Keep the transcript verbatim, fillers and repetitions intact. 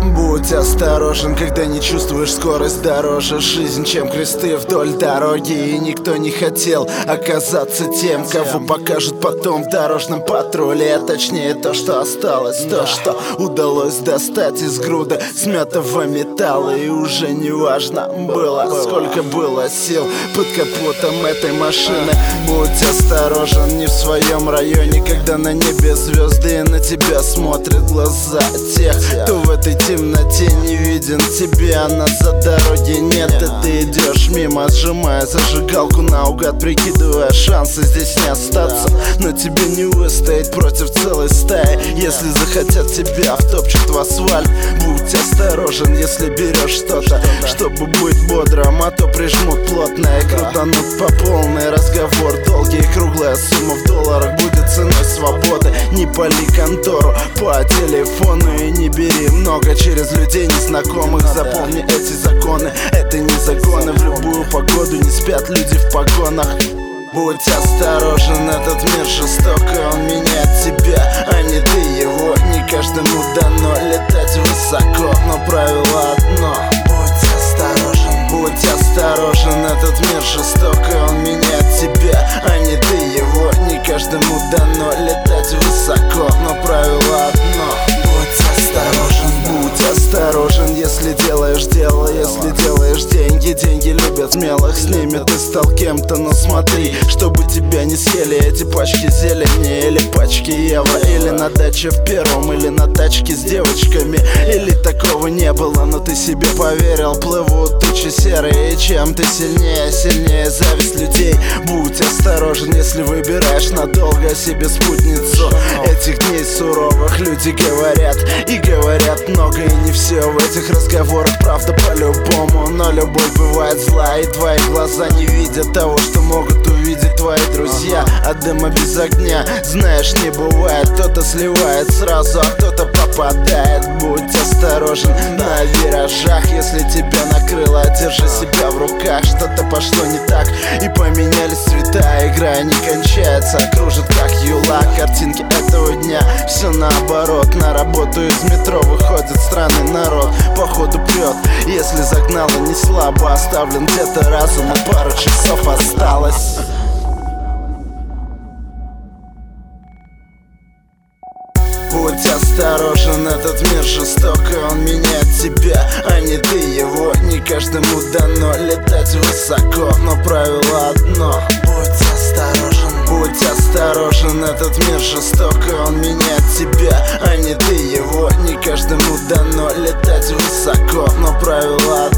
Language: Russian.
Будь осторожен, когда не чувствуешь скорость дороже. Жизнь, чем кресты вдоль дороги. И никто не хотел оказаться тем, кого покажут потом в дорожном патруле. А точнее то, что осталось, то, что удалось достать из груды смятого металла. И уже не важно было, сколько было сил под капотом этой машины. Будь осторожен, не в своем районе, когда на небе звезды и на тебя смотрят глаза тех, кто в этой темноте не виден тебе, а назад дороги нет. И ты идешь мимо, сжимая зажигалку наугад, прикидывая шансы здесь не остаться. Но тебе не выстоять против целой стаи, если захотят тебя втопчут в асфальт. Будь осторожен, если берешь что-то, чтобы быть бодрым, а то прижмут плотно и крутанут по полной. Разговор долгий, круглая сумма в долларах будет ценой свободы. Не пали контору по телефону и не бери много через людей незнакомых. Запомни эти законы, это не загоны. В любую погоду не спят люди в погонах. Будь осторожен, этот мир жесток, и он меняет тебя, а не ты его. Не каждому дано летать высоко, но правило одно: будь осторожен. Будь осторожен, этот мир жесток, и он меняет тебя, а не ты его. Не каждому дано летать высоко, но правило одно: будь осторожен. Будь осторожен, если делаешь дело, если делаешь деньги. Деньги любят смелых, с ними ты стал кем-то. Но смотри, чтобы тебя не съели эти пачки зелени или пачки евро. Или на даче в первом, или на тачке с девочками. Или такого не было, но ты себе поверил. Плывут тучи серые, и чем ты сильнее, сильнее зависть людей. Будь осторожен, если выбираешь надолго себе спутницу. Этих дней суровых люди говорят, и говорят много, и не все в этих разговорах правда по-любому. Но любовь бывает зла, и твои глаза не видят того, что могут увидеть твои друзья. А дыма без огня, знаешь, не бывает. Кто-то сливает сразу, а кто-то попадает. Будь осторожен на виражах, если тебя накрыло, держи себя в руках. Что-то пошло не так, и поменялись цвета. Игра не кончается, кружит как юла. Картинки этого дня, все наоборот. На работу из метро выходит странный народ. Походу прет, если загнало не слабо. Оставлен где-то разум, и пару часов осталось. Будь осторожен, этот мир жесток, и он меняет тебя, а не ты его. Не каждому дано летать высоко, но правило одно: будь осторожен. Будь осторожен, этот мир жесток, и он меняет тебя, а не ты его. Не каждому дано летать высоко, но правило одно.